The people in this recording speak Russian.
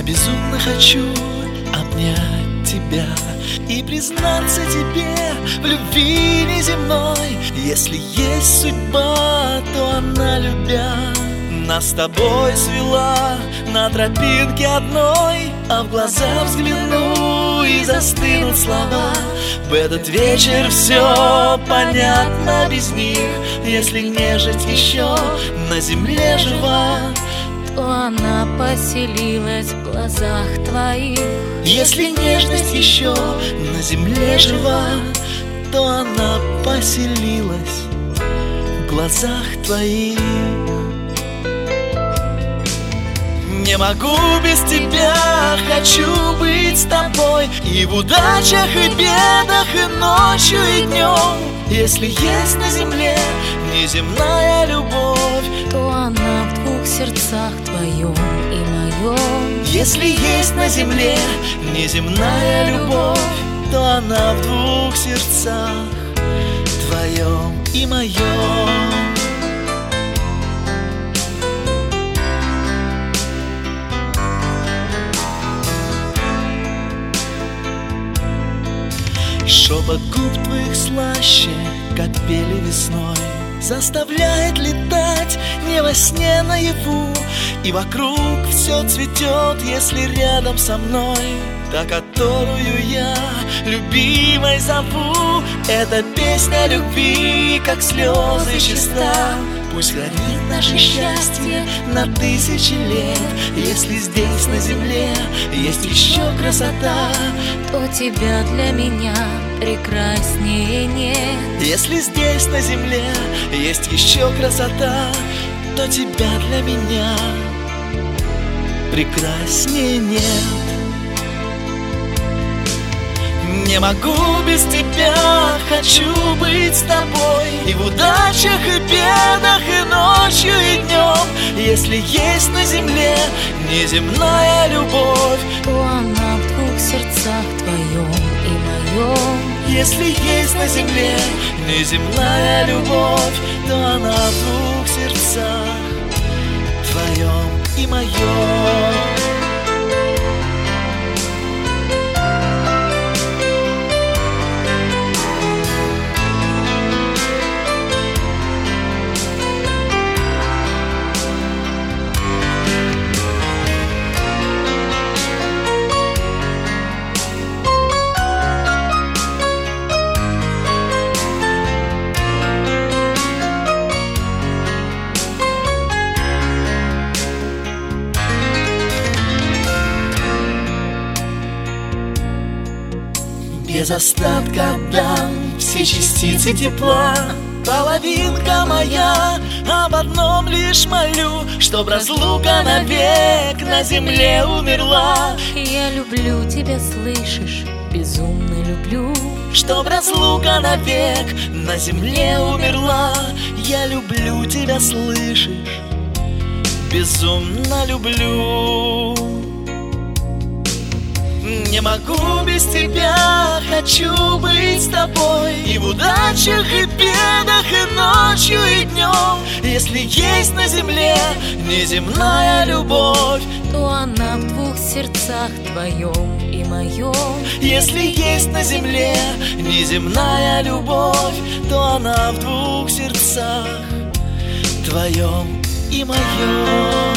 Я безумно хочу обнять тебя и признаться тебе в любви неземной. Если есть судьба, то она, любя, нас с тобой свела на тропинке одной. А в глаза взгляну и застынут слова. В этот вечер все понятно без них. Если нежность еще на земле жива, то она поселилась в глазах твоих. Если нежность еще на земле жива, то она поселилась в глазах твоих. Не могу без тебя, хочу быть с тобой и в удачах, и бедах, и ночью, и днем. Если есть на земле неземная любовь, то она в двух сердцах, твоем и моем. Если есть на земле неземная любовь, то она в двух сердцах, твоем и моем. Шепот губ твоих слаще, как пели весной, заставляет летать не во сне, наяву. И вокруг все цветет, если рядом со мной та, которую я любимой зову. Эта песня любви, как слезы, чиста. Пусть хранит наше счастье на тысячи лет. Если здесь на земле есть еще красота, то тебя для меня прекраснее нет. Если здесь на земле есть еще красота, то тебя для меня прекраснее нет. Не могу без тебя, хочу быть с тобой и в удачах, и бедах, и ночью, и днем. Если есть на земле неземная любовь, то она в двух сердцах, твоем и моем. Если есть на земле неземная любовь, то она в двух сердцах, твоем и моем. Без остатка отдам все частицы тепла. Половинка моя, об одном лишь молю, чтоб разлука навек на земле умерла. Я люблю тебя, слышишь, безумно люблю. Чтоб разлука навек на земле умерла. Я люблю тебя, слышишь, безумно люблю. Не могу без тебя, хочу быть с тобой и в удачах, и бедах, и ночью, и днем. Если есть на земле неземная любовь, то она в двух сердцах, твоем и моем. Если есть на земле неземная любовь, то она в двух сердцах, твоем и моем.